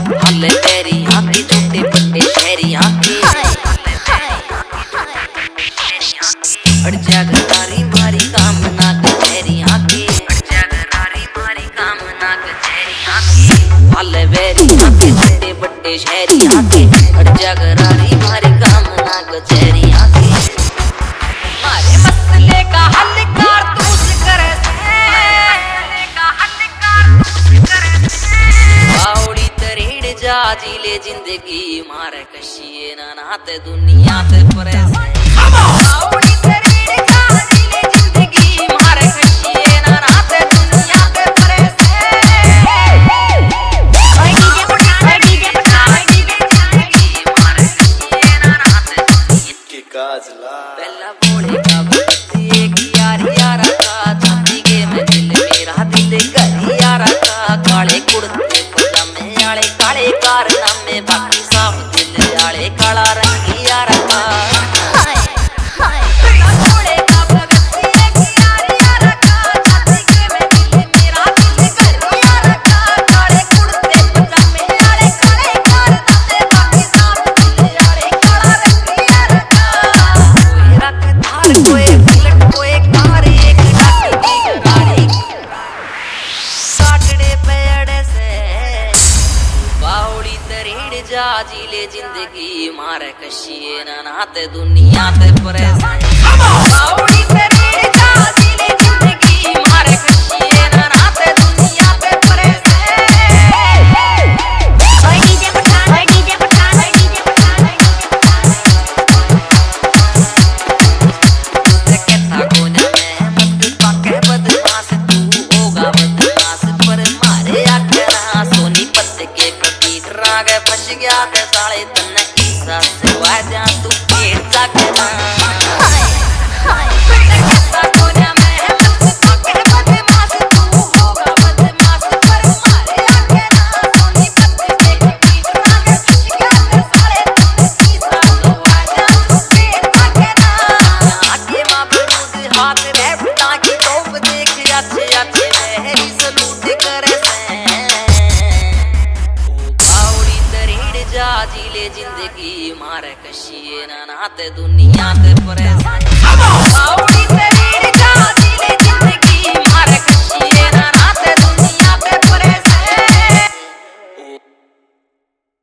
हल्ले तेरी आंखें छोटे बड़े शहरी आंखें अड़ जा गरारी मारी काम ना कचहरी आंखें अड़ जा गरारी मारी काम ना कचहरी आंखें हल्ले तेरी आंखें छोटे बड़े शहरी आंखें अड़ जा गरारी मारी काम ना कचहरी आंखें मारे मसले का हल कारतूस करे बावड़ी तरीड़ जा जिले जिंदगी मारे कशिए ना नाते दुनिया ते परेशान बावड़ी तरीड़ जा जिले जिंदगी मारे कशिए ना नाते दुनिया ते परेशान ओए डीजे बजा जिंदगी मारे कशिए ना नाते दुनिया के काजला पहला बोले का बत्ती एक यार यारा का छाती के में दिल मेरा दिल कर यारा का काले कुर्ते पजामे आले काले कारनामे बाकी साफ दिल आले काला रंग यारा का पहला बोले का बत्ती एक यार यारा का छाती के में दिल मेरा दिल कर यारा का काले कुर्ते पजामे आले काले कारनामे बाकी साफ दिल आले काला रंग यारा का कोई बुलेट कोई कार एक डट की गाड़ी काटड़े पेड़ से बावड़ी तरीड़ जा जिले जिंदगी मारे कशिए ना नाते दुनिया ते परेशान बावड़ी तरीड़ जा जिले जिंदगी मारे कशिए ना नाते दुनिया ते परेशान ओए डीजे बजा फंस गया ते साले तन्ने ईसा से वाजा तू पेट जागना कोना में पक्के बदमाश तू होगा बदमाश पर मारे आके ना सोनी पत्ते के पीठ राग फंस गया ते साले तन्ने ईसा से वाजा तू पेट जागना आगे मां बरूद हाथ रे बुटा की तोप देख अच्छे अच्छे मेरी सलूट करे जा जिले जिंदगी मारे कशिए ना नाते दुनिया ते परेशान